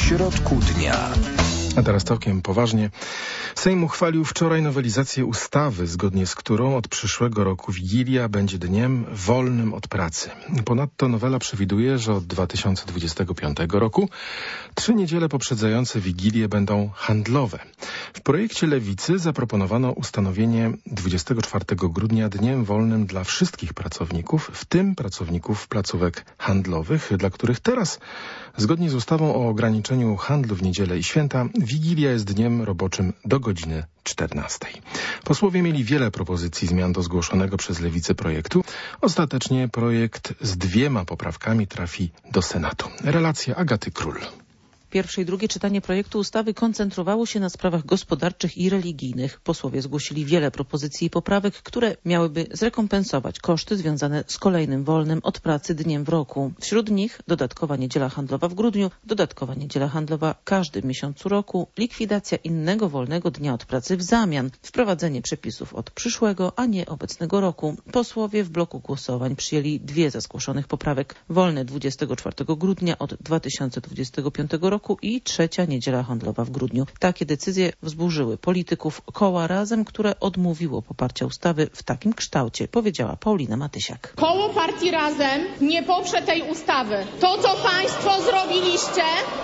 środku dnia. A teraz całkiem poważnie. Sejm uchwalił wczoraj nowelizację ustawy, zgodnie z którą od przyszłego roku Wigilia będzie dniem wolnym od pracy. Ponadto nowela przewiduje, że od 2025 roku 3 niedziele poprzedzające Wigilię będą handlowe. W projekcie Lewicy zaproponowano ustanowienie 24 grudnia dniem wolnym dla wszystkich pracowników, w tym pracowników placówek handlowych, dla których teraz, zgodnie z ustawą o ograniczeniu handlu w niedzielę i święta, Wigilia jest dniem roboczym do godziny 14. Posłowie mieli wiele propozycji zmian do zgłoszonego przez Lewicę projektu. Ostatecznie projekt z 2 poprawkami trafi do Senatu. Relacja Agaty Król. Pierwsze i drugie czytanie projektu ustawy koncentrowało się na sprawach gospodarczych i religijnych. Posłowie zgłosili wiele propozycji i poprawek, które miałyby zrekompensować koszty związane z kolejnym wolnym od pracy dniem w roku. Wśród nich dodatkowa niedziela handlowa w grudniu, dodatkowa niedziela handlowa w każdym miesiącu roku, likwidacja innego wolnego dnia od pracy w zamian, wprowadzenie przepisów od przyszłego, a nie obecnego roku. Posłowie w bloku głosowań przyjęli 2 ze zgłoszonych poprawek. Wolne 24 grudnia od 2025 roku i 3. niedziela handlowa w grudniu. Takie decyzje wzburzyły polityków koła Razem, które odmówiło poparcia ustawy w takim kształcie, powiedziała Paulina Matysiak. Koło partii Razem nie poprze tej ustawy. To, co państwo zrobiliście,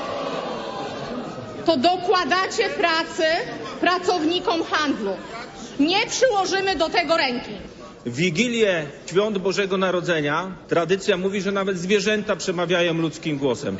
to dokładacie pracy pracownikom handlu. Nie przyłożymy do tego ręki. W Wigilię Świąt Bożego Narodzenia tradycja mówi, że nawet zwierzęta przemawiają ludzkim głosem.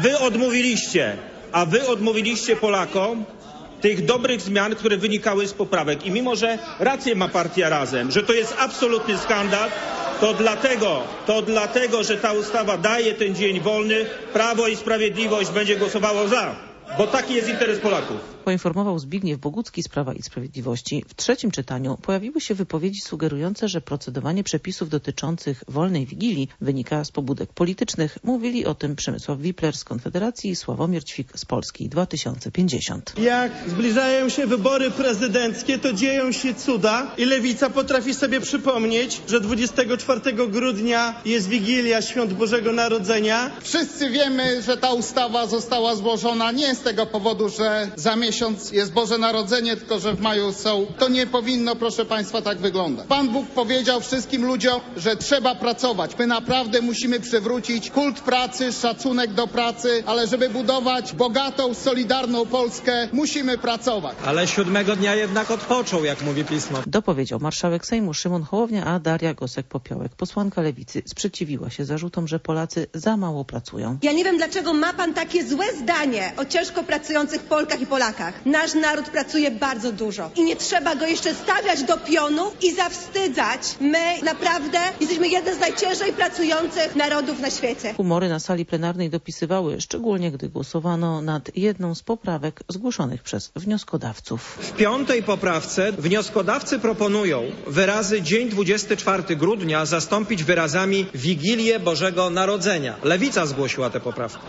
A wy odmówiliście Polakom tych dobrych zmian, które wynikały z poprawek. I mimo, że rację ma partia Razem, że to jest absolutny skandal, to dlatego, że ta ustawa daje ten dzień wolny, Prawo i Sprawiedliwość będzie głosowało za, bo taki jest interes Polaków. Poinformował Zbigniew Bogucki z Prawa i Sprawiedliwości. W trzecim czytaniu pojawiły się wypowiedzi sugerujące, że procedowanie przepisów dotyczących wolnej Wigilii wynika z pobudek politycznych. Mówili o tym Przemysław Wipler z Konfederacji i Sławomir Ćwik z Polski 2050. Jak zbliżają się wybory prezydenckie, to dzieją się cuda i Lewica potrafi sobie przypomnieć, że 24 grudnia jest Wigilia Świąt Bożego Narodzenia. Wszyscy wiemy, że ta ustawa została złożona nie z tego powodu, że za miesiąc jest Boże Narodzenie, tylko że w maju są. To nie powinno, proszę Państwa, tak wyglądać. Pan Bóg powiedział wszystkim ludziom, że trzeba pracować. My naprawdę musimy przywrócić kult pracy, szacunek do pracy, ale żeby budować bogatą, solidarną Polskę, musimy pracować. Ale 7 dnia jednak odpoczął, jak mówi Pismo. Dopowiedział marszałek Sejmu Szymon Hołownia, a Daria Gosek-Popiołek, posłanka Lewicy, sprzeciwiła się zarzutom, że Polacy za mało pracują. Ja nie wiem, dlaczego ma pan takie złe zdanie o ciężko pracujących Polkach i Polakach. Nasz naród pracuje bardzo dużo i nie trzeba go jeszcze stawiać do pionu i zawstydzać. My naprawdę jesteśmy jednym z najciężej pracujących narodów na świecie. Humory na sali plenarnej dopisywały, szczególnie gdy głosowano nad jedną z poprawek zgłoszonych przez wnioskodawców. W 5. poprawce wnioskodawcy proponują wyrazy dzień 24 grudnia zastąpić wyrazami Wigilię Bożego Narodzenia. Lewica zgłosiła tę poprawkę.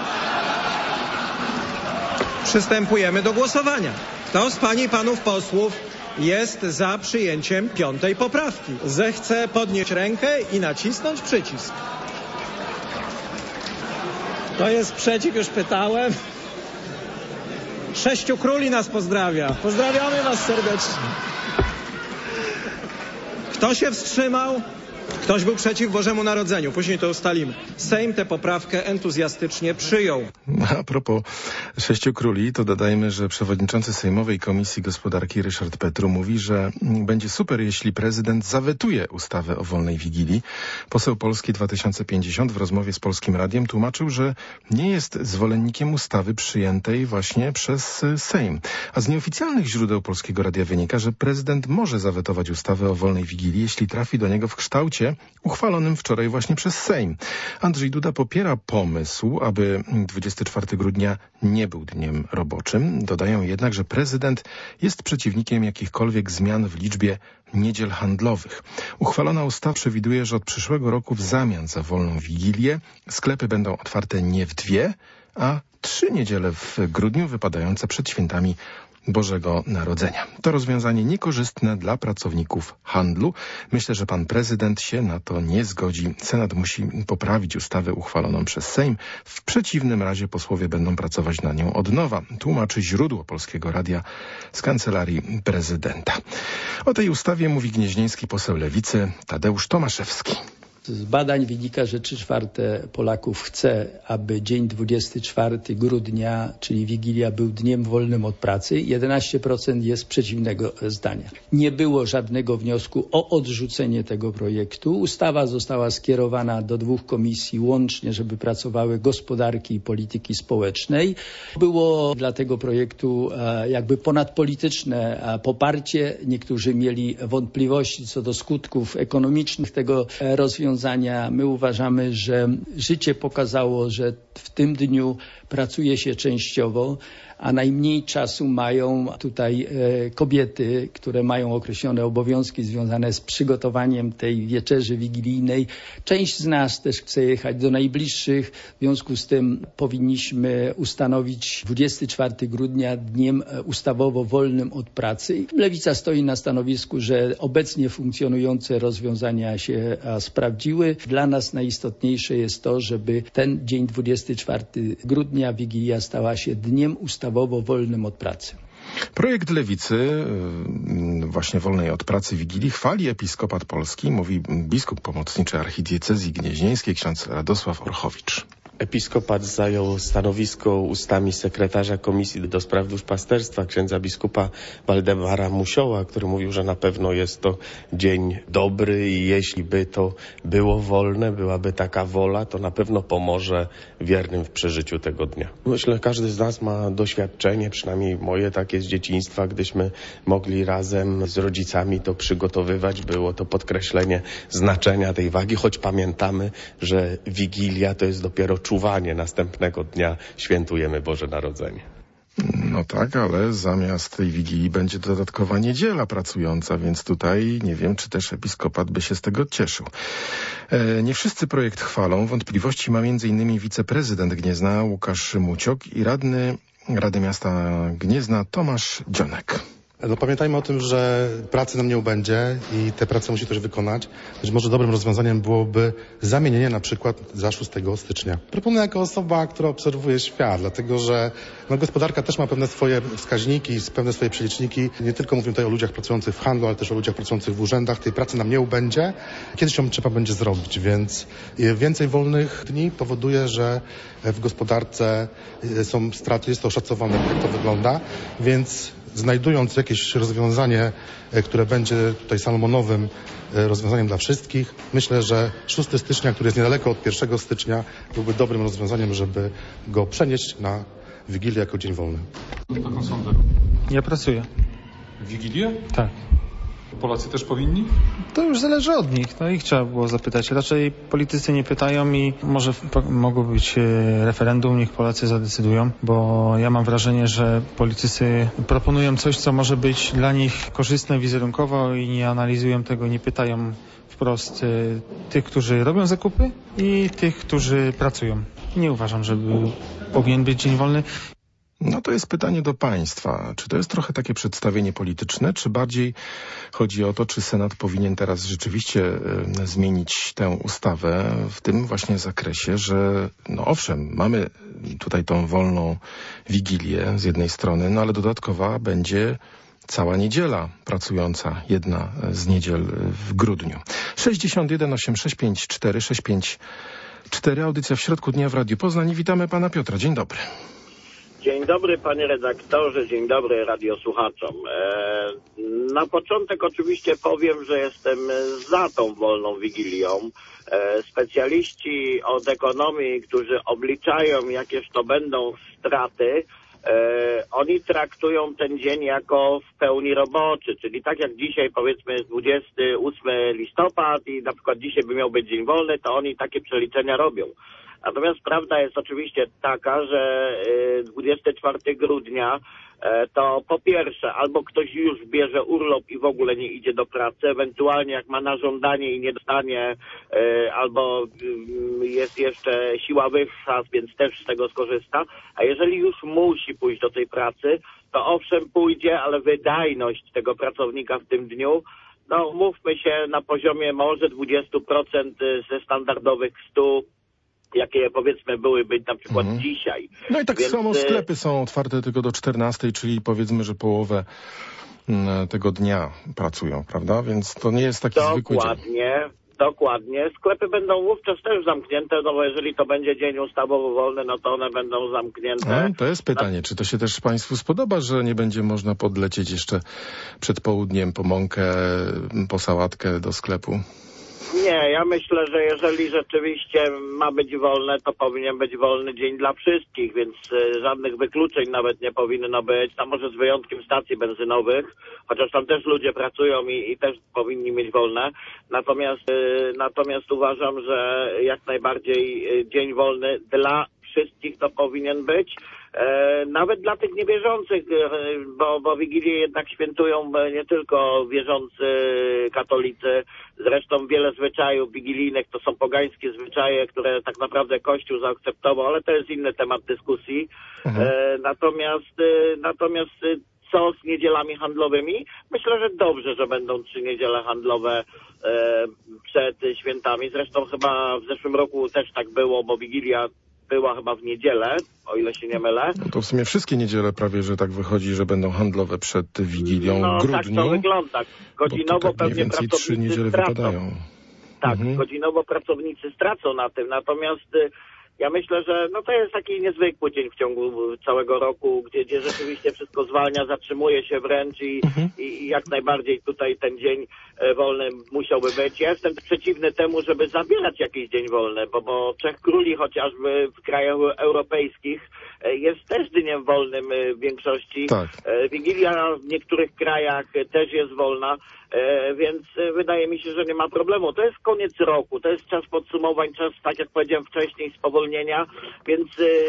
Przystępujemy do głosowania. Kto z pań i panów posłów jest za przyjęciem 5. poprawki? Zechce podnieść rękę i nacisnąć przycisk. To jest przeciw, już pytałem. 6 króli nas pozdrawia. Pozdrawiamy was serdecznie. Kto się wstrzymał? Ktoś był przeciw Bożemu Narodzeniu. Później to ustalimy. Sejm tę poprawkę entuzjastycznie przyjął. A propos 6 króli, to dodajmy, że przewodniczący Sejmowej Komisji Gospodarki Ryszard Petru mówi, że będzie super, jeśli prezydent zawetuje ustawę o wolnej Wigilii. Poseł Polski 2050 w rozmowie z Polskim Radiem tłumaczył, że nie jest zwolennikiem ustawy przyjętej właśnie przez Sejm. A z nieoficjalnych źródeł Polskiego Radia wynika, że prezydent może zawetować ustawę o wolnej Wigilii, jeśli trafi do niego w kształcie uchwalonym wczoraj właśnie przez Sejm. Andrzej Duda popiera pomysł, aby 24 grudnia nie był dniem roboczym. Dodają jednak, że prezydent jest przeciwnikiem jakichkolwiek zmian w liczbie niedziel handlowych. Uchwalona ustawa przewiduje, że od przyszłego roku w zamian za wolną Wigilię sklepy będą otwarte nie w 2, a 3 niedziele w grudniu wypadające przed świętami Bożego Narodzenia. To rozwiązanie niekorzystne dla pracowników handlu. Myślę, że pan prezydent się na to nie zgodzi. Senat musi poprawić ustawę uchwaloną przez Sejm. W przeciwnym razie posłowie będą pracować na nią od nowa, tłumaczy źródło Polskiego Radia z Kancelarii Prezydenta. O tej ustawie mówi gnieźnieński poseł Lewicy Tadeusz Tomaszewski. Z badań wynika, że 3/4 Polaków chce, aby dzień 24 grudnia, czyli Wigilia, był dniem wolnym od pracy. 11% jest przeciwnego zdania. Nie było żadnego wniosku o odrzucenie tego projektu. Ustawa została skierowana do 2 komisji łącznie, żeby pracowały gospodarki i polityki społecznej. Było dla tego projektu jakby ponadpolityczne poparcie. Niektórzy mieli wątpliwości co do skutków ekonomicznych tego rozwiązania. My uważamy, że życie pokazało, że w tym dniu pracuje się częściowo, a najmniej czasu mają tutaj kobiety, które mają określone obowiązki związane z przygotowaniem tej wieczerzy wigilijnej. Część z nas też chce jechać do najbliższych, w związku z tym powinniśmy ustanowić 24 grudnia dniem ustawowo wolnym od pracy. Lewica stoi na stanowisku, że obecnie funkcjonujące rozwiązania się sprawdziły. Dla nas najistotniejsze jest to, żeby ten dzień 24 grudnia, Wigilia, stała się dniem ustawowo wolnym od pracy. Projekt Lewicy, właśnie wolnej od pracy Wigilii, chwali episkopat polski, mówi biskup pomocniczy archidiecezji gnieźnieńskiej ksiądz Radosław Orchowicz. Episkopat zajął stanowisko ustami sekretarza Komisji do Spraw Duszpasterstwa, księdza biskupa Waldemara Musioła, który mówił, że na pewno jest to dzień dobry i jeśli by to było wolne, byłaby taka wola, to na pewno pomoże wiernym w przeżyciu tego dnia. Myślę, że każdy z nas ma doświadczenie, przynajmniej moje takie z dzieciństwa, gdyśmy mogli razem z rodzicami to przygotowywać. Było to podkreślenie znaczenia tej wagi, choć pamiętamy, że Wigilia to jest dopiero czuwanie, następnego dnia świętujemy Boże Narodzenie. No tak, ale zamiast tej Wigilii będzie dodatkowa niedziela pracująca, więc tutaj nie wiem, czy też episkopat by się z tego cieszył. Nie wszyscy projekt chwalą. Wątpliwości ma m.in. wiceprezydent Gniezna Łukasz Muciok i radny Rady Miasta Gniezna Tomasz Dzionek. No pamiętajmy o tym, że pracy nam nie ubędzie i te prace musi ktoś wykonać. Być może dobrym rozwiązaniem byłoby zamienienie na przykład za 6 stycznia. Proponuję jako osoba, która obserwuje świat, dlatego że gospodarka też ma pewne swoje wskaźniki, pewne swoje przeliczniki. Nie tylko mówimy tutaj o ludziach pracujących w handlu, ale też o ludziach pracujących w urzędach. Tej pracy nam nie ubędzie. Kiedyś ją trzeba będzie zrobić, więc więcej wolnych dni powoduje, że w gospodarce są straty. Jest to oszacowane, jak to wygląda, więc znajdując jakieś rozwiązanie, które będzie tutaj salomonowym rozwiązaniem dla wszystkich, myślę, że 6 stycznia, który jest niedaleko od 1 stycznia, byłby dobrym rozwiązaniem, żeby go przenieść na Wigilię jako dzień wolny. Taką sądzę. Ja pracuję. W Wigilię? Tak. Polacy też powinni? To już zależy od nich. No ich trzeba było zapytać. Raczej politycy nie pytają i może mogło być referendum, niech Polacy zadecydują, bo ja mam wrażenie, że politycy proponują coś, co może być dla nich korzystne wizerunkowo i nie analizują tego, nie pytają wprost tych, którzy robią zakupy i tych, którzy pracują. Nie uważam, żeby powinien być dzień wolny. No to jest pytanie do państwa. Czy to jest trochę takie przedstawienie polityczne, czy bardziej chodzi o to, czy Senat powinien teraz rzeczywiście zmienić tę ustawę w tym właśnie zakresie, że no owszem, mamy tutaj tą wolną Wigilię z jednej strony, no ale dodatkowa będzie cała niedziela pracująca, jedna z niedziel w grudniu. 61 865 465 audycja w środku dnia w Radiu Poznań. Witamy pana Piotra. Dzień dobry. Dzień dobry panie redaktorze, dzień dobry radiosłuchaczom. Na początek oczywiście powiem, że jestem za tą wolną Wigilią. Specjaliści od ekonomii, którzy obliczają jakież to będą straty, oni traktują ten dzień jako w pełni roboczy, czyli tak jak dzisiaj powiedzmy jest 28 listopad i na przykład dzisiaj by miał być dzień wolny, to oni takie przeliczenia robią. Natomiast prawda jest oczywiście taka, że 24 grudnia to po pierwsze albo ktoś już bierze urlop i w ogóle nie idzie do pracy, ewentualnie jak ma na żądanie i nie dostanie, albo jest jeszcze siła wyższa, więc też z tego skorzysta, a jeżeli już musi pójść do tej pracy, to owszem pójdzie, ale wydajność tego pracownika w tym dniu, no mówmy się, na poziomie może 20% ze standardowych 100, jakie powiedzmy byłyby na przykład dzisiaj. No i tak samo sklepy są otwarte tylko do 14, czyli powiedzmy, że połowę tego dnia pracują, prawda? Więc to nie jest taki zwykły dzień. Dokładnie. Sklepy będą wówczas też zamknięte, no bo jeżeli to będzie dzień ustawowo wolny, no to one będą zamknięte. To jest pytanie, czy to się też Państwu spodoba, że nie będzie można podlecieć jeszcze przed południem po mąkę, po sałatkę do sklepu? Nie, ja myślę, że jeżeli rzeczywiście ma być wolne, to powinien być wolny dzień dla wszystkich, więc żadnych wykluczeń nawet nie powinno być. Tam może z wyjątkiem stacji benzynowych, chociaż tam też ludzie pracują i też powinni mieć wolne. Natomiast uważam, że jak najbardziej dzień wolny dla wszystkich to powinien być. Nawet dla tych niewierzących, bo Wigilię jednak świętują nie tylko wierzący katolicy, zresztą wiele zwyczajów wigilijnych to są pogańskie zwyczaje, które tak naprawdę Kościół zaakceptował, ale to jest inny temat dyskusji. Natomiast co z niedzielami handlowymi? Myślę, że dobrze, że będą 3 niedziele handlowe przed świętami. Zresztą chyba w zeszłym roku też tak było, bo Wigilia była chyba w niedzielę, o ile się nie mylę. No to w sumie wszystkie niedziele prawie, że tak wychodzi, że będą handlowe przed Wigilią w grudniu. Tak to wygląda. Godzinowo tak pewnie więcej 3 niedziele stracą. wypadają. Tak, godzinowo pracownicy stracą na tym, natomiast ja myślę, że no to jest taki niezwykły dzień w ciągu całego roku, gdzie rzeczywiście wszystko zwalnia, zatrzymuje się wręcz i jak najbardziej tutaj ten dzień wolny musiałby być. Ja jestem przeciwny temu, żeby zabierać jakiś dzień wolny, bo Trzech Króli chociażby w krajach europejskich jest też dniem wolnym w większości. Tak. Wigilia w niektórych krajach też jest wolna, więc wydaje mi się, że nie ma problemu. To jest koniec roku, to jest czas podsumowań, czas, tak jak powiedziałem wcześniej, spowolnienia, więc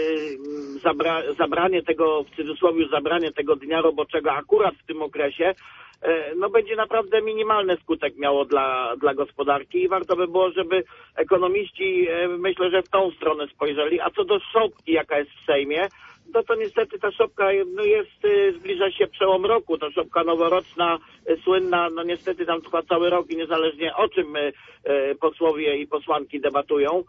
zabranie tego, w cudzysłowie zabranie tego dnia roboczego akurat w tym okresie, no będzie naprawdę minimalny skutek miało dla gospodarki i warto by było, żeby ekonomiści, myślę, że w tą stronę spojrzeli. A co do szopki, jaka jest w Sejmie, to niestety ta szopka zbliża się przełom roku. Ta szopka noworoczna, słynna, no niestety tam trwa cały rok i niezależnie o czym posłowie i posłanki debatują,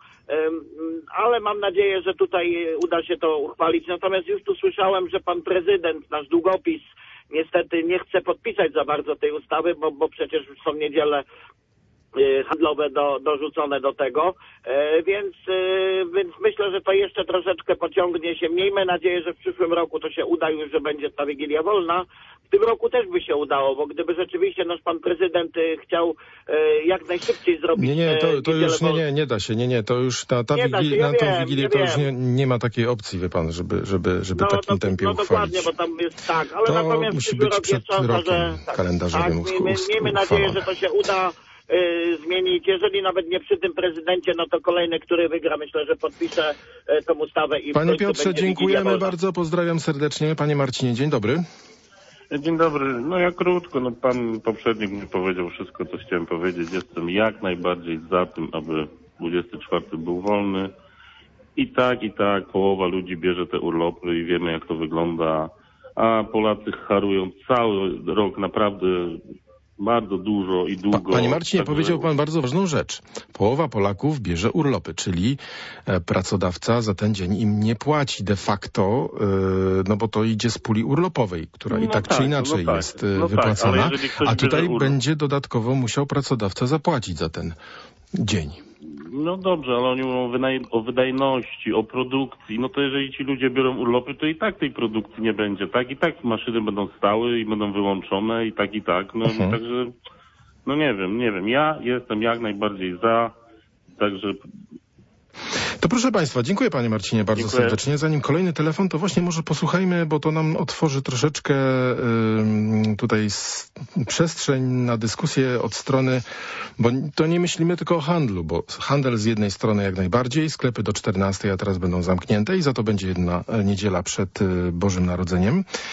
ale mam nadzieję, że tutaj uda się to uchwalić. Natomiast już tu słyszałem, że pan prezydent, nasz długopis, niestety nie chce podpisać za bardzo tej ustawy, bo przecież już są niedziele handlowe dorzucone do tego, więc myślę, że to jeszcze troszeczkę pociągnie się. Miejmy nadzieję, że w przyszłym roku to się uda już, że będzie ta Wigilia wolna. W tym roku też by się udało, bo gdyby rzeczywiście nasz pan prezydent chciał jak najszybciej zrobić... To już nie da się. To już tą Wigilię to już nie ma takiej opcji, wie pan, żeby takim tempie uchwalić. Dokładnie, bo tam jest tak, ale to natomiast musi być przed rokiem kalendarzowym uchwalone. Miejmy nadzieję, że to się uda zmienić, jeżeli nawet nie przy tym prezydencie, no to kolejny, który wygra, myślę, że podpisze tą ustawę. Panie Piotrze, dziękujemy bardzo, pozdrawiam serdecznie. Panie Marcinie, dzień dobry. Dzień dobry. No ja krótko, pan poprzednik mi powiedział wszystko, co chciałem powiedzieć. Jestem jak najbardziej za tym, aby 24 był wolny. I tak, połowa ludzi bierze te urlopy i wiemy, jak to wygląda. A Polacy harują cały rok naprawdę bardzo dużo i długo. Panie Marcinie, powiedział pan bardzo ważną rzecz. Połowa Polaków bierze urlopy, czyli pracodawca za ten dzień im nie płaci de facto, no bo to idzie z puli urlopowej, która i tak czy inaczej jest wypłacona, a tutaj będzie dodatkowo musiał pracodawca zapłacić za ten dzień. No dobrze, ale oni mówią o wydajności, o produkcji. No to jeżeli ci ludzie biorą urlopy, to i tak tej produkcji nie będzie, tak? I tak maszyny będą stały i będą wyłączone i tak. No także, no nie wiem. Ja jestem jak najbardziej za, także... To proszę Państwa, dziękuję Panie Marcinie bardzo serdecznie. Zanim kolejny telefon, to właśnie może posłuchajmy, bo to nam otworzy troszeczkę tutaj przestrzeń na dyskusję od strony, bo to nie myślimy tylko o handlu, bo handel z jednej strony jak najbardziej, sklepy do 14, a teraz będą zamknięte i za to będzie jedna niedziela przed Bożym Narodzeniem.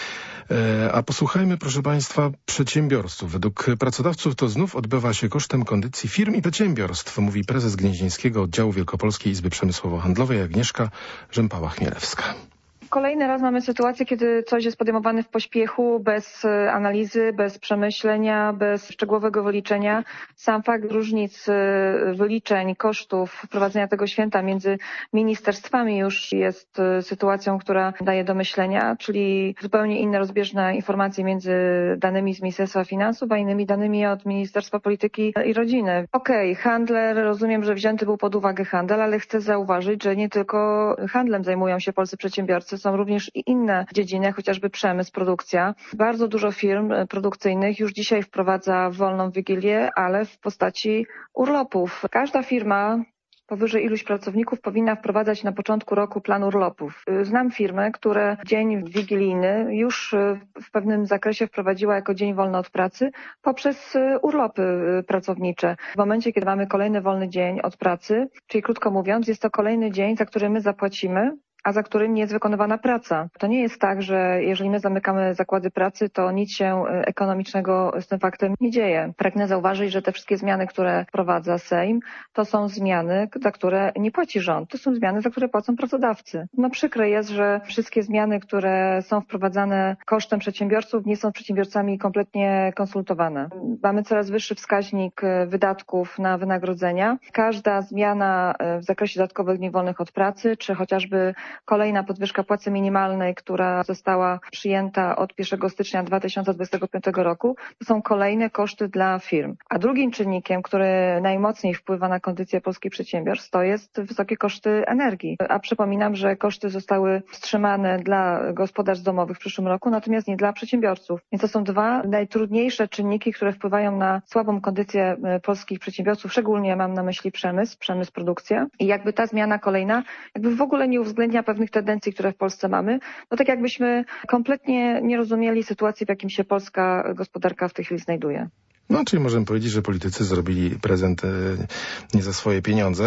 A posłuchajmy, proszę Państwa, przedsiębiorców. Według pracodawców to znów odbywa się kosztem kondycji firm i przedsiębiorstw, mówi prezes Gnieźnieńskiego Oddziału Wielkopolskiej Izby Przemysłowo-Handlowej Agnieszka Rzępała-Chmielewska. Kolejny raz mamy sytuację, kiedy coś jest podejmowane w pośpiechu, bez analizy, bez przemyślenia, bez szczegółowego wyliczenia. Sam fakt różnic wyliczeń kosztów wprowadzenia tego święta między ministerstwami już jest sytuacją, która daje do myślenia, czyli zupełnie inne rozbieżne informacje między danymi z Ministerstwa Finansów, a innymi danymi od Ministerstwa Polityki i Rodziny. Handel, rozumiem, że wzięty był pod uwagę handel, ale chcę zauważyć, że nie tylko handlem zajmują się polscy przedsiębiorcy, są również i inne dziedziny, chociażby przemysł, produkcja. Bardzo dużo firm produkcyjnych już dzisiaj wprowadza wolną Wigilię, ale w postaci urlopów. Każda firma powyżej iluś pracowników powinna wprowadzać na początku roku plan urlopów. Znam firmy, które dzień wigilijny już w pewnym zakresie wprowadziła jako dzień wolny od pracy poprzez urlopy pracownicze. W momencie, kiedy mamy kolejny wolny dzień od pracy, czyli krótko mówiąc, jest to kolejny dzień, za który my zapłacimy, a za którym nie jest wykonywana praca. To nie jest tak, że jeżeli my zamykamy zakłady pracy, to nic się ekonomicznego z tym faktem nie dzieje. Pragnę zauważyć, że te wszystkie zmiany, które wprowadza Sejm, to są zmiany, za które nie płaci rząd. To są zmiany, za które płacą pracodawcy. Przykre jest, że wszystkie zmiany, które są wprowadzane kosztem przedsiębiorców, nie są z przedsiębiorcami kompletnie konsultowane. Mamy coraz wyższy wskaźnik wydatków na wynagrodzenia. Każda zmiana w zakresie dodatkowych dni wolnych od pracy, czy chociażby kolejna podwyżka płacy minimalnej, która została przyjęta od 1 stycznia 2025 roku, to są kolejne koszty dla firm. A drugim czynnikiem, który najmocniej wpływa na kondycję polskich przedsiębiorstw, to jest wysokie koszty energii. A przypominam, że koszty zostały wstrzymane dla gospodarstw domowych w przyszłym roku, natomiast nie dla przedsiębiorców. Więc to są dwa najtrudniejsze czynniki, które wpływają na słabą kondycję polskich przedsiębiorców, szczególnie mam na myśli przemysł, produkcja. I jakby ta zmiana kolejna, jakby w ogóle nie uwzględnia pewnych tendencji, które w Polsce mamy, no tak jakbyśmy kompletnie nie rozumieli sytuacji, w jakim się polska gospodarka w tej chwili znajduje. No, czyli możemy powiedzieć, że politycy zrobili prezent nie za swoje pieniądze.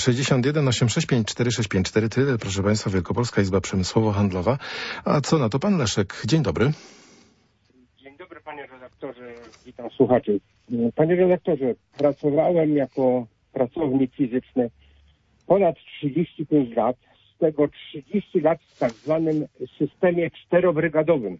61 865 4654, tyle, proszę Państwa, Wielkopolska Izba Przemysłowo-Handlowa. A co na to pan Leszek? Dzień dobry. Dzień dobry, panie redaktorze, witam słuchaczy. Panie redaktorze, pracowałem jako pracownik fizyczny ponad 35 lat, z tego 30 lat w tak zwanym systemie czterobrygadowym.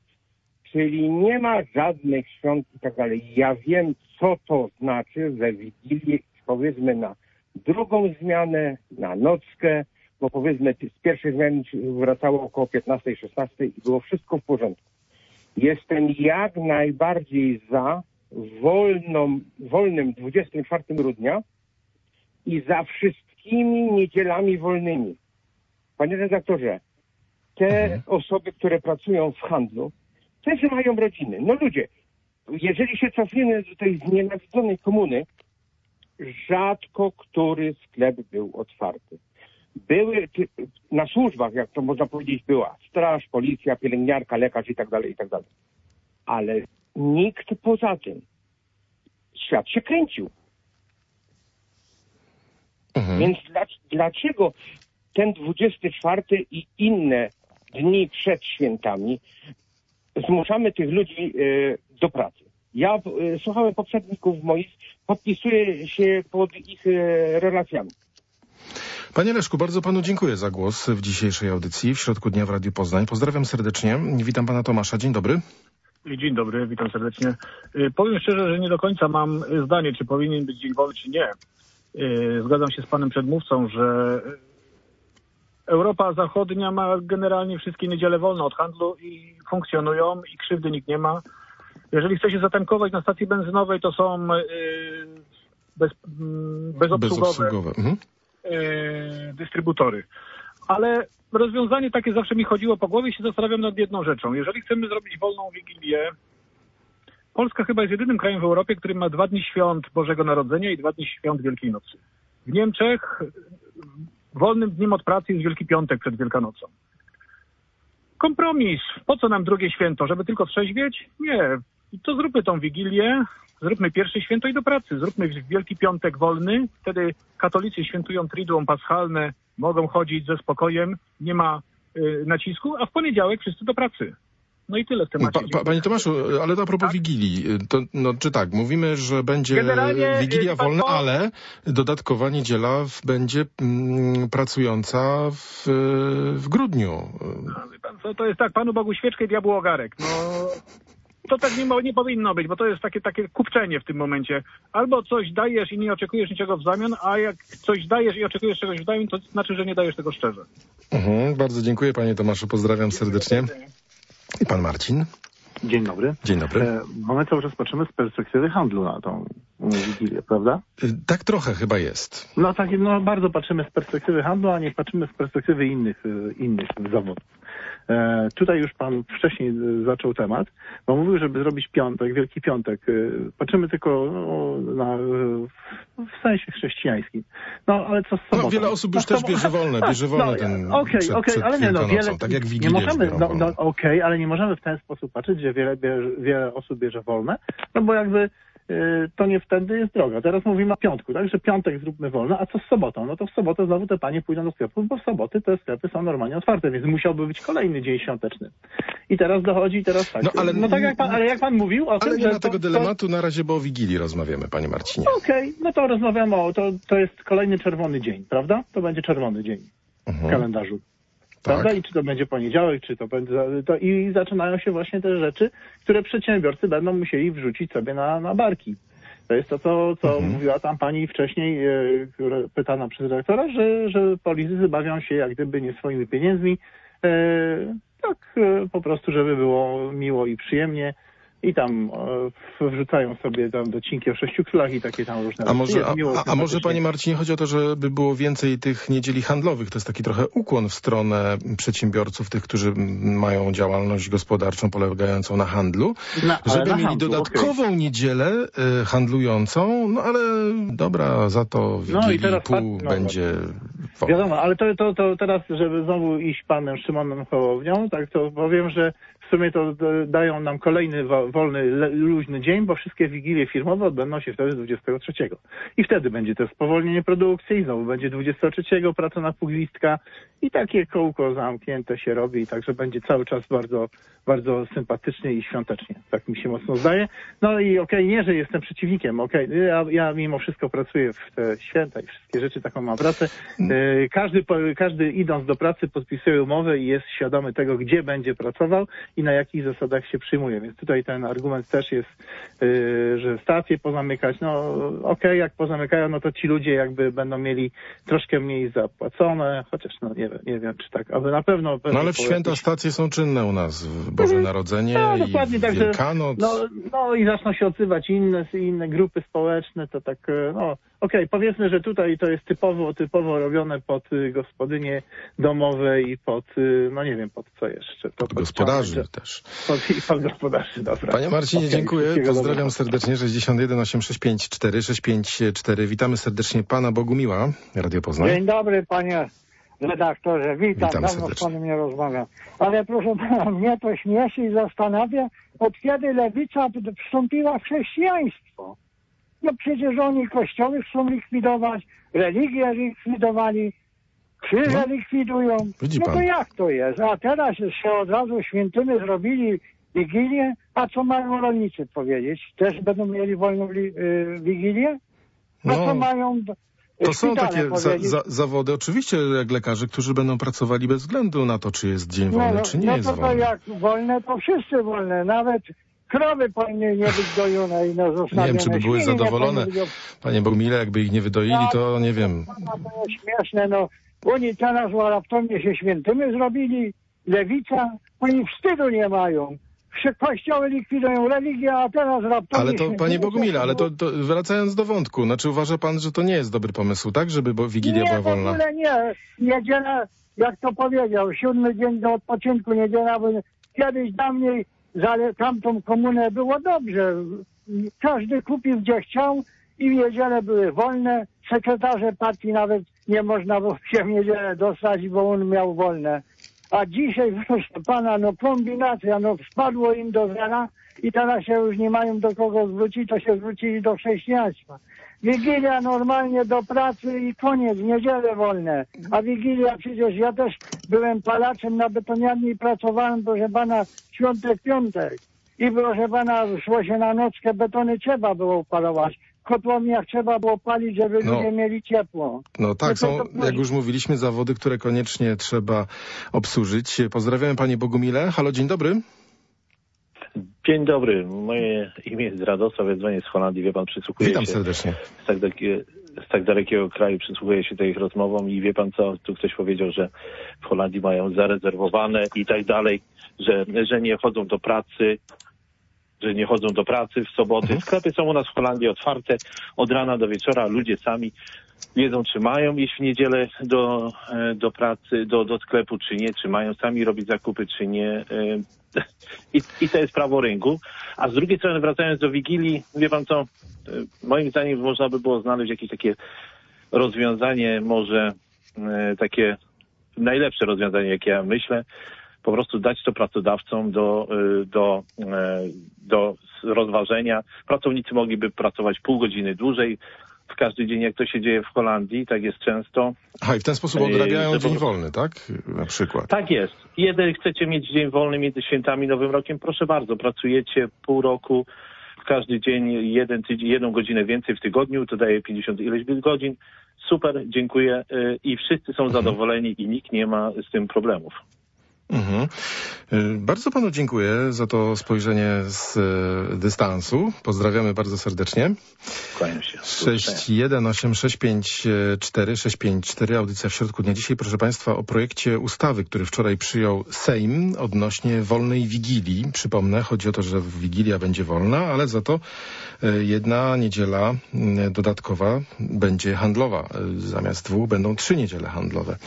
Czyli nie ma żadnych świąt i tak dalej. Ja wiem, co to znaczy, że Wigilię, powiedzmy, na drugą zmianę, na nockę, bo powiedzmy z pierwszej zmiany wracało około 15-16 i było wszystko w porządku. Jestem jak najbardziej za wolnym 24 grudnia i za wszystkimi niedzielami wolnymi. Panie redaktorze, te osoby, które pracują w handlu, też mają rodziny. No ludzie, jeżeli się cofniemy do tej znienawidzonej komuny, rzadko który sklep był otwarty. Były na służbach, jak to można powiedzieć, była straż, policja, pielęgniarka, lekarz i tak dalej, i tak dalej. Ale nikt poza tym. Świat się kręcił. Więc dlaczego ten 24 i inne dni przed świętami zmuszamy tych ludzi do pracy? Ja słuchałem poprzedników moich, podpisuję się pod ich relacjami. Panie Leszku, bardzo panu dziękuję za głos w dzisiejszej audycji w środku dnia w Radiu Poznań. Pozdrawiam serdecznie. Witam pana Tomasza. Dzień dobry. Dzień dobry, witam serdecznie. Powiem szczerze, że nie do końca mam zdanie, czy powinien być dzień wolny, czy nie. Zgadzam się z panem przedmówcą, że Europa Zachodnia ma generalnie wszystkie niedziele wolne od handlu i funkcjonują i krzywdy nikt nie ma. Jeżeli chce się zatankować na stacji benzynowej, to są bezobsługowe dystrybutory. Ale rozwiązanie takie zawsze mi chodziło po głowie i się zastanawiam nad jedną rzeczą. Jeżeli chcemy zrobić wolną Wigilię, Polska chyba jest jedynym krajem w Europie, który ma 2 dni świąt Bożego Narodzenia i 2 dni świąt Wielkiej Nocy. W Niemczech wolnym dniem od pracy jest Wielki Piątek przed Wielkanocą. Kompromis. Po co nam drugie święto? Żeby tylko trzeźwieć? Nie. To zróbmy tą Wigilię, zróbmy pierwsze święto i do pracy. Zróbmy Wielki Piątek wolny. Wtedy katolicy świętują Triduum Paschalne, mogą chodzić ze spokojem, nie ma nacisku, a w poniedziałek wszyscy do pracy. No i tyle w temacie. Panie Tomaszu, ale to a propos Wigilii, to, czy tak, mówimy, że będzie Generalnie, Wigilia wolna, ale dodatkowa niedziela będzie pracująca w grudniu. To jest tak, Panu Bogu świeczkę i diabłu ogarek. No, to tak nie powinno być, bo to jest takie kupczenie w tym momencie. Albo coś dajesz i nie oczekujesz niczego w zamian, a jak coś dajesz i oczekujesz czegoś w zamian, to znaczy, że nie dajesz tego szczerze. Bardzo dziękuję, panie Tomaszu, pozdrawiam serdecznie. I pan Marcin. Dzień dobry. Dzień dobry. My cały czas patrzymy z perspektywy handlu na tą Wigilię, prawda? Tak trochę chyba jest. No bardzo patrzymy z perspektywy handlu, a nie patrzymy z perspektywy innych zawodów. Tutaj już pan wcześniej zaczął temat, bo mówił, żeby zrobić piątek, Wielki Piątek. Patrzymy tylko w sensie chrześcijańskim. No ale co z sobotą? Wiele osób już też bierze wolne ten przed ale Wielkanocą, tak jak Wigilię nie możemy, ale nie możemy w ten sposób patrzeć, że wiele osób bierze wolne, no bo jakby to nie wtedy jest droga. Teraz mówimy o piątku, tak, że piątek zróbmy wolno, a co z sobotą? No to w sobotę znowu te panie pójdą do sklepów, bo w soboty te sklepy są normalnie otwarte, więc musiałby być kolejny dzień świąteczny. I teraz dochodzi, tak. Ale jak pan mówił o tym, ale nie ma tego dylematu na razie, bo o Wigilii rozmawiamy, panie Marcinie. No to rozmawiamy to jest kolejny czerwony dzień, prawda? To będzie czerwony dzień w kalendarzu. Prawda? I czy to będzie poniedziałek, czy to będzie... I zaczynają się właśnie te rzeczy, które przedsiębiorcy będą musieli wrzucić sobie na barki. To jest to, co mówiła tam pani wcześniej, pytana przez dyrektora, że politycy bawią się jak gdyby nie swoimi pieniędzmi. Tak po prostu, żeby było miło i przyjemnie. I tam wrzucają sobie tam docinki o 6 królach i takie tam różne... A może, panie Marcinie, chodzi o to, żeby było więcej tych niedzieli handlowych. To jest taki trochę ukłon w stronę przedsiębiorców, tych, którzy mają działalność gospodarczą polegającą na handlu, żeby mieli dodatkową niedzielę handlującą, no ale dobra, za to Wigilii pół będzie... Wiadomo, ale to teraz, żeby znowu iść panem Szymonem Hołownią, tak to powiem, że w sumie to dają nam kolejny wolny, luźny dzień, bo wszystkie wigilie firmowe odbędą się wtedy 23. I wtedy będzie to spowolnienie produkcji, znowu będzie 23. praca na pół gwizdka i takie kółko zamknięte się robi, także będzie cały czas bardzo, bardzo sympatycznie i świątecznie. Tak mi się mocno zdaje. No i nie, że jestem przeciwnikiem, ja mimo wszystko pracuję w te święta i wszystkie rzeczy, taką mam pracę. Każdy idąc do pracy podpisuje umowę i jest świadomy tego, gdzie będzie pracował i na jakich zasadach się przyjmuje. Więc tutaj ten argument też jest, że stacje pozamykać, jak pozamykają, no to ci ludzie jakby będą mieli troszkę mniej zapłacone, chociaż nie wiem, czy tak, ale na pewno... No ale w święta stacje są czynne u nas, Boże Narodzenie i Wielkanoc. I zaczną się odzywać inne grupy społeczne, to tak, powiedzmy, że tutaj to jest typowo robione pod gospodynie domowe i pod, nie wiem, pod co jeszcze. Pod gospodarzy też. Pod gospodarzy, dobra. Panie Marcinie, dziękuję. Pozdrawiam serdecznie. 61 865 4654. Witamy serdecznie pana Bogumiła, Radio Poznań. Dzień dobry, panie redaktorze. Witam dawno z panem nie rozmawiam. Ale proszę pana, mnie to śmieszy i zastanawia, od kiedy lewica wstąpiła w chrześcijaństwo. No przecież oni kościoły chcą likwidować, religię likwidowali, krzyże likwidują. To jak to jest? A teraz się od razu świętymi zrobili Wigilię, a co mają rolnicy powiedzieć? Też będą mieli wolną Wigilię? A co mają... To są takie zawody, oczywiście, jak lekarze, którzy będą pracowali bez względu na to, czy jest dzień wolny, czy nie jest wolny. To jak wolne, to wszyscy wolne, nawet krowy powinny nie być dojone i zostawione. Nie wiem, czy by były zadowolone, panie Bogumile, jakby ich nie wydoili, to nie wiem. To jest śmieszne, oni teraz raptownie się świętymi zrobili, lewica, oni wstydu nie mają. Kościoły likwidują religię, a teraz raptownie... Ale to, panie Bogumile, ale to wracając do wątku, uważa pan, że to nie jest dobry pomysł, tak? Żeby Wigilia była wolna? Nie, w ogóle nie. Niedziela, jak to powiedział, 7 dzień do odpoczynku, niedziela, bo kiedyś dawniej za tamtą komunę było dobrze. Każdy kupił gdzie chciał i w niedzielę były wolne. Sekretarze partii nawet nie można było się w niedzielę dostać, bo on miał wolne. A dzisiaj, proszę pana, no kombinacja, no spadło im do zera i teraz się już nie mają do kogo zwrócić, to się zwrócili do chrześcijaństwa. Wigilia normalnie do pracy i koniec, niedziele wolne. A Wigilia przecież, ja też byłem palaczem na betoniarni i pracowałem, proszę pana, świątek, piątek. I proszę pana, szło się na nockę, betony trzeba było upalować. W kotłowniach trzeba było palić, żeby ludzie mieli ciepło. No tak, są, jak już mówiliśmy, zawody, które koniecznie trzeba obsłużyć. Pozdrawiamy panie Bogumile. Halo, dzień dobry. Dzień dobry, moje imię jest Radosław, ja dzwonię z Holandii, wie pan, przysłuchuję Witam się serdecznie. z tak dalekiego kraju, przysłuchuję się tej ich rozmowom i wie pan co, tu ktoś powiedział, że w Holandii mają zarezerwowane i tak dalej, że nie chodzą do pracy, w soboty. Sklepy są u nas w Holandii otwarte od rana do wieczora, ludzie sami wiedzą, czy mają iść w niedzielę do pracy, do sklepu, czy nie, czy mają sami robić zakupy, czy nie. I to jest prawo rynku. A z drugiej strony, wracając do Wigilii, wie pan co, moim zdaniem można by było znaleźć jakieś takie rozwiązanie, może takie najlepsze rozwiązanie, jakie ja myślę, po prostu dać to pracodawcom do rozważenia. Pracownicy mogliby pracować pół godziny dłużej w każdy dzień, jak to się dzieje w Holandii, tak jest często. Aha, i w ten sposób odrabiają dzień wolny, tak? Na przykład. Tak jest. Chcecie mieć dzień wolny między świętami, Nowym Rokiem, proszę bardzo, pracujecie pół roku, w każdy dzień jedną godzinę więcej w tygodniu, to daje 50 ileś godzin. Super, dziękuję i wszyscy są zadowoleni i nikt nie ma z tym problemów. Bardzo panu dziękuję za to spojrzenie z dystansu. Pozdrawiamy bardzo serdecznie. Kłaniam się. 618654654, audycja w środku dnia. Dzisiaj, proszę państwa, o projekcie ustawy, który wczoraj przyjął Sejm odnośnie wolnej Wigilii. Przypomnę, chodzi o to, że Wigilia będzie wolna, ale za to jedna niedziela dodatkowa będzie handlowa. Zamiast 2 będą 3 niedziele handlowe.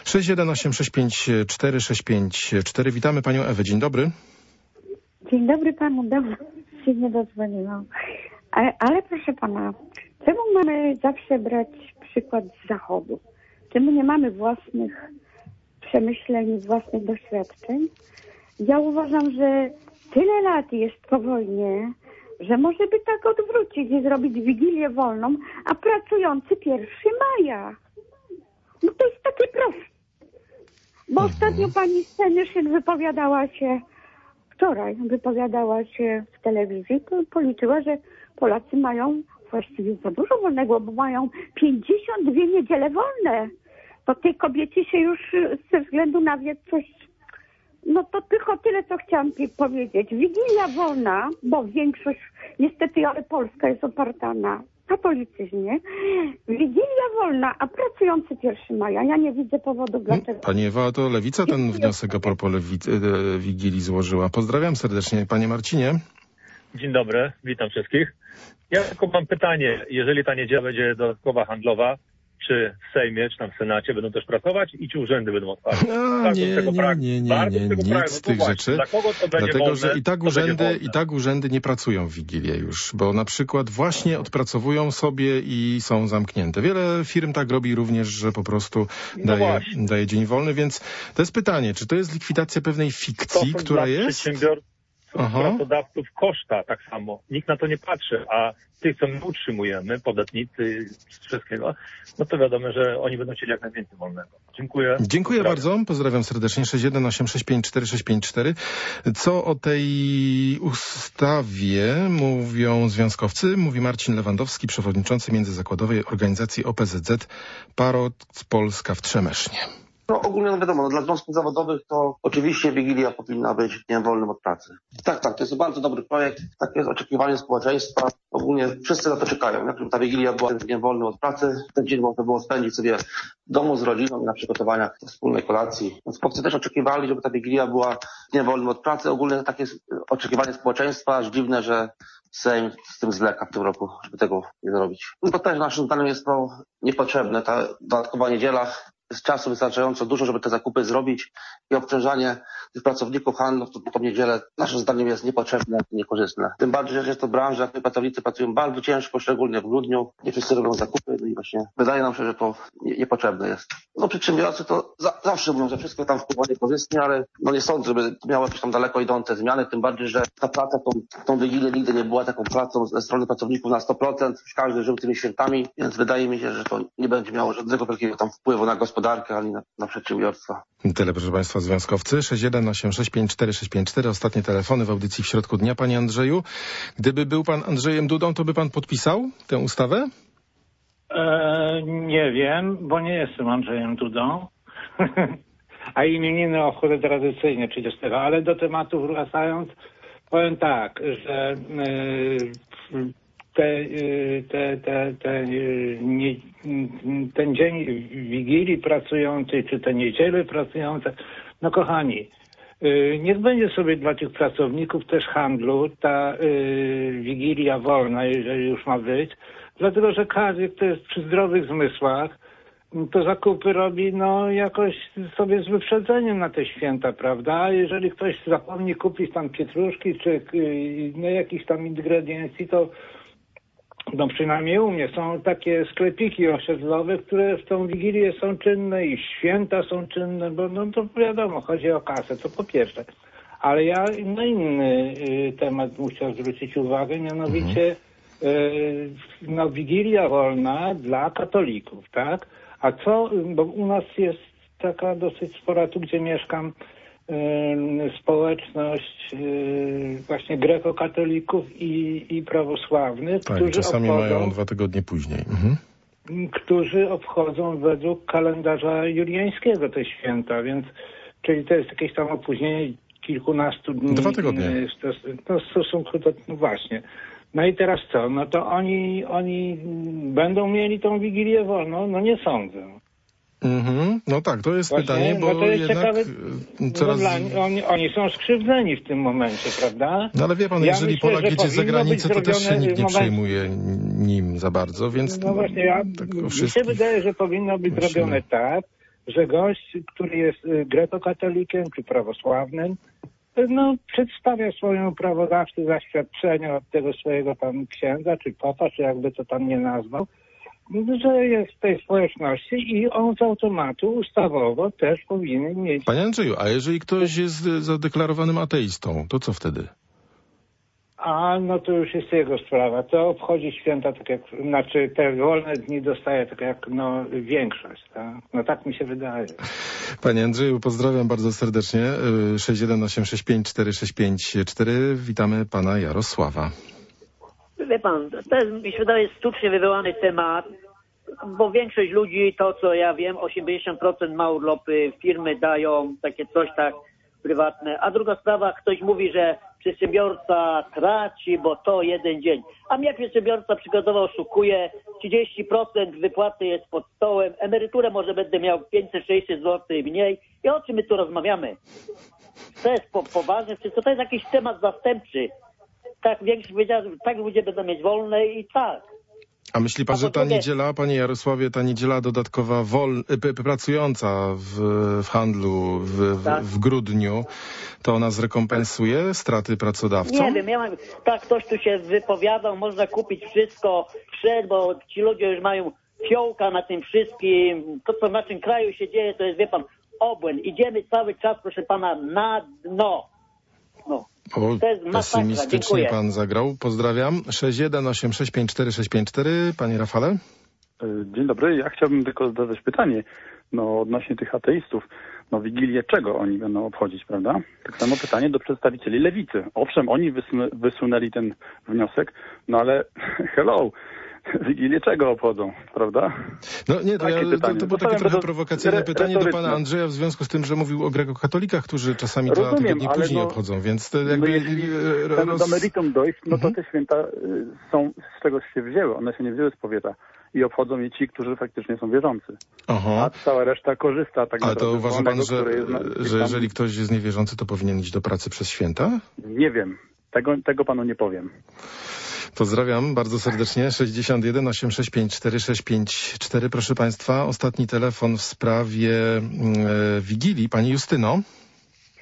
618654654. Witamy panią Ewę. Dzień dobry. Dzień dobry panu. Dobrze się nie dodzwoniłam. Ale proszę pana, czemu mamy zawsze brać przykład z Zachodu? Czemu nie mamy własnych przemyśleń, własnych doświadczeń? Ja uważam, że tyle lat jest po wojnie, że może by tak odwrócić i zrobić Wigilię wolną, a pracujący 1 maja. No to jest takie proste. Bo ostatnio pani Senyszyn wczoraj wypowiadała się w telewizji, to policzyła, że Polacy mają właściwie za dużo wolnego, bo mają 52 niedziele wolne. To tej kobiecie się już ze względu na wiek coś... No to tylko tyle, co chciałam powiedzieć. Wigilia wolna, bo większość, niestety, ale Polska jest oparta na katolicyzmie. Wigilia wolna, a pracujący 1 maja. Ja nie widzę powodu, dlaczego. Pani Ewa, to Lewica ten wniosek a propos Wigilii złożyła. Pozdrawiam serdecznie. Panie Marcinie. Dzień dobry, witam wszystkich. Ja tylko mam pytanie. Jeżeli ta niedziela będzie dodatkowa handlowa, czy w Sejmie, czy tam w Senacie będą też pracować i czy urzędy będą otwarte? Nie, nic z tych rzeczy. Dlatego, że i tak urzędy nie pracują w Wigilię już, bo na przykład właśnie odpracowują sobie i są zamknięte. Wiele firm tak robi również, że po prostu daje dzień wolny, więc to jest pytanie, czy to jest likwidacja pewnej fikcji, która jest? Pracodawców koszta tak samo. Nikt na to nie patrzy, a tych, co my utrzymujemy, podatnicy, wszystkiego, no to wiadomo, że oni będą chcieli jak najwięcej wolnego. Dziękuję. Dziękuję bardzo. Pozdrawiam serdecznie. 618654654. Co o tej ustawie mówią związkowcy? Mówi Marcin Lewandowski, przewodniczący Międzyzakładowej Organizacji OPZZ Paroc Polska w Trzemesznie. No ogólnie wiadomo, dla związków zawodowych to oczywiście Wigilia powinna być dniem wolnym od pracy. Tak, to jest bardzo dobry projekt, takie jest oczekiwanie społeczeństwa. Ogólnie wszyscy na to czekają, żeby ta Wigilia była dniem wolnym od pracy. Ten dzień można było spędzić sobie w domu z rodziną i na przygotowaniach wspólnej kolacji. Związkowcy też oczekiwali, żeby ta Wigilia była dniem wolnym od pracy. Ogólnie takie jest oczekiwanie społeczeństwa. Aż dziwne, że Sejm z tym zwleka w tym roku, żeby tego nie zrobić. No to też naszym zdaniem jest to niepotrzebne. Ta dodatkowa niedziela, jest czasu wystarczająco dużo, żeby te zakupy zrobić i obciążanie tych pracowników handlu w niedzielę naszym zdaniem jest niepotrzebne, niekorzystne. Tym bardziej, że jest to branża, w której pracownicy pracują bardzo ciężko, szczególnie w grudniu. Nie wszyscy robią zakupy, no i właśnie wydaje nam się, że to niepotrzebne jest. No przedsiębiorcy to zawsze mówią, że wszystko tam wpływa niekorzystnie, ale no nie sądzę, żeby to miało jakieś tam daleko idące zmiany, tym bardziej, że ta praca tą Wigilię nigdy nie była taką pracą ze strony pracowników na 100%, każdy żył tymi świętami, więc wydaje mi się, że to nie będzie miało żadnego wielkiego tam wpływu na gospodarkę, ani na przedsiębiorstwa. Tyle, proszę Państwa, związkowcy. 618654654, ostatnie telefony w audycji w środku dnia. Panie Andrzeju, gdyby był pan Andrzejem Dudą, to by pan podpisał tę ustawę? Nie wiem, bo nie jestem Andrzejem Dudą. A imieniny obchodzę tradycyjnie 30. Ale do tematu wracając, powiem tak, że ten dzień Wigilii pracującej, czy te niedziele pracujące, no kochani, niech będzie sobie dla tych pracowników też handlu ta Wigilia wolna, jeżeli już ma być, dlatego że każdy, kto jest przy zdrowych zmysłach, to zakupy robi no jakoś sobie z wyprzedzeniem na te święta, prawda? A jeżeli ktoś zapomni kupić tam pietruszki czy no, jakichś tam ingrediencji, to no przynajmniej u mnie są takie sklepiki osiedlowe, które w tą Wigilię są czynne i święta są czynne, bo no to wiadomo, chodzi o kasę, to po pierwsze. Ale ja na inny temat bym chciał zwrócić uwagę, mianowicie no Wigilia wolna dla katolików, tak? A co, bo u nas jest taka dosyć spora, tu gdzie mieszkam, społeczność właśnie grekokatolików i prawosławnych, tak, którzy czasami obchodzą, mają 2 tygodnie później. którzy obchodzą według kalendarza juliańskiego te święta, więc czyli to jest jakieś tam opóźnienie kilkunastu dni. 2 tygodnie. To w stosunku do, no właśnie. No i teraz co? No to oni będą mieli tą Wigilię wolną? No nie sądzę. No tak, to jest właśnie pytanie, bo no to jest jednak ciekawe, coraz... oni są skrzywdzeni w tym momencie, prawda? No ale wie pan, jeżeli myślę, Polak jedzie za granicę, to też się nikt nie przejmuje nim za bardzo, więc... No właśnie, mi się wydaje, że powinno być zrobione tak, że gość, który jest grekokatolikiem czy prawosławnym, no przedstawia swoją prawodawcy zaświadczenie od tego swojego tam księdza, czy popa, czy jakby to tam nie nazwał, że jest w tej społeczności i on z automatu ustawowo też powinien mieć... Panie Andrzeju, a jeżeli ktoś jest zadeklarowanym ateistą, to co wtedy? A no to już jest jego sprawa. To obchodzi święta tak jak, znaczy te wolne dni dostaje tak jak no większość, tak? No tak mi się wydaje. Panie Andrzeju, pozdrawiam bardzo serdecznie. 618654654. Witamy pana Jarosława. Wie pan, to jest, mi się wydaje, sztucznie wywołany temat, bo większość ludzi, to co ja wiem, 80% ma urlopy, firmy dają takie coś tak prywatne. A druga sprawa, ktoś mówi, że przedsiębiorca traci, bo to jeden dzień. A mnie przedsiębiorca przykładowo oszukuje, 30% wypłaty jest pod stołem, emeryturę może będę miał 500-600 zł mniej. I o czym my tu rozmawiamy? To jest poważne wszystko, to jest jakiś temat zastępczy. Tak większość powiedziała, że tak ludzie będą mieć wolne i tak. A myśli pan, że ta niedziela, panie Jarosławie, ta niedziela dodatkowa pracująca w handlu w grudniu, to ona zrekompensuje straty pracodawcom? Nie wiem, tak ktoś tu się wypowiadał, można kupić wszystko, bo ci ludzie już mają fiołka na tym wszystkim. To, co w naszym kraju się dzieje, to jest, wie pan, obłęd. Idziemy cały czas, proszę pana, na dno. No. O, pesymistycznie pan zagrał. Pozdrawiam. 618654654. Panie Rafale? Dzień dobry. Ja chciałbym tylko zadać pytanie odnośnie tych ateistów. Wigilię czego oni będą obchodzić, prawda? Tak samo pytanie do przedstawicieli lewicy. Owszem, oni wysunęli ten wniosek, ale hello, Wigilię czego obchodzą, prawda? No nie, to było takie trochę prowokacyjne pytanie do pana Andrzeja w związku z tym, że mówił o grekokatolikach, którzy czasami 2 tygodnie później obchodzą, więc to jakby... jeśli do meritum dojść, to te święta są z czegoś się wzięły, one się nie wzięły z powietrza i obchodzą je ci, którzy faktycznie są wierzący. A cała reszta korzysta tak naprawdę. Ale to uważa pan, że jeżeli ktoś jest niewierzący, to powinien iść do pracy przez święta? Nie wiem. Tego panu nie powiem. Pozdrawiam bardzo serdecznie. 61 865 4654. Proszę państwa, ostatni telefon w sprawie Wigilii. Pani Justyno.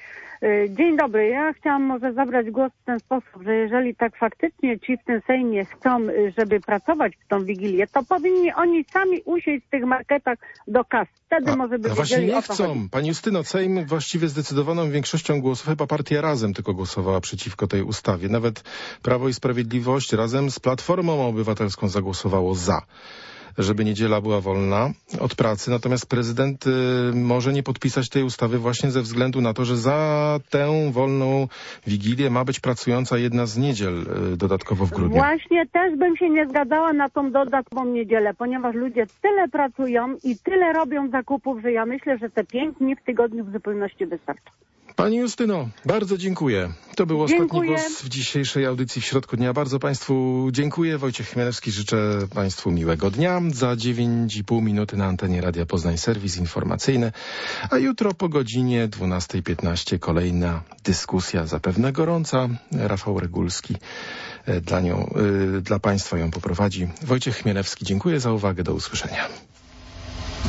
Dzień dobry. Ja chciałam może zabrać głos w ten sposób, że jeżeli tak faktycznie ci w tym Sejmie chcą, żeby pracować w tą Wigilię, to powinni oni sami usiąść w tych marketach do kas. Wtedy może by właśnie wiedzieli, nie o co chodzi. chcą. Pani Justyno, Sejm właściwie zdecydowaną większością głosów, chyba partia Razem tylko głosowała przeciwko tej ustawie. Nawet Prawo i Sprawiedliwość razem z Platformą Obywatelską zagłosowało za, żeby niedziela była wolna od pracy. Natomiast prezydent może nie podpisać tej ustawy właśnie ze względu na to, że za tę wolną Wigilię ma być pracująca jedna z niedziel dodatkowo w grudniu. Właśnie też bym się nie zgadzała na tą dodatkową niedzielę, ponieważ ludzie tyle pracują i tyle robią zakupów, że ja myślę, że te 5 dni w tygodniu w zupełności wystarczy. Pani Justyno, bardzo dziękuję. To był ostatni głos w dzisiejszej audycji w środku dnia. Bardzo Państwu dziękuję. Wojciech Chmielewski, życzę Państwu miłego dnia. Za 9,5 minuty na antenie Radia Poznań serwis informacyjny, a jutro po godzinie 12:15 kolejna dyskusja, zapewne gorąca. Rafał Regulski dla Państwa ją poprowadzi. Wojciech Chmielewski, dziękuję za uwagę. Do usłyszenia.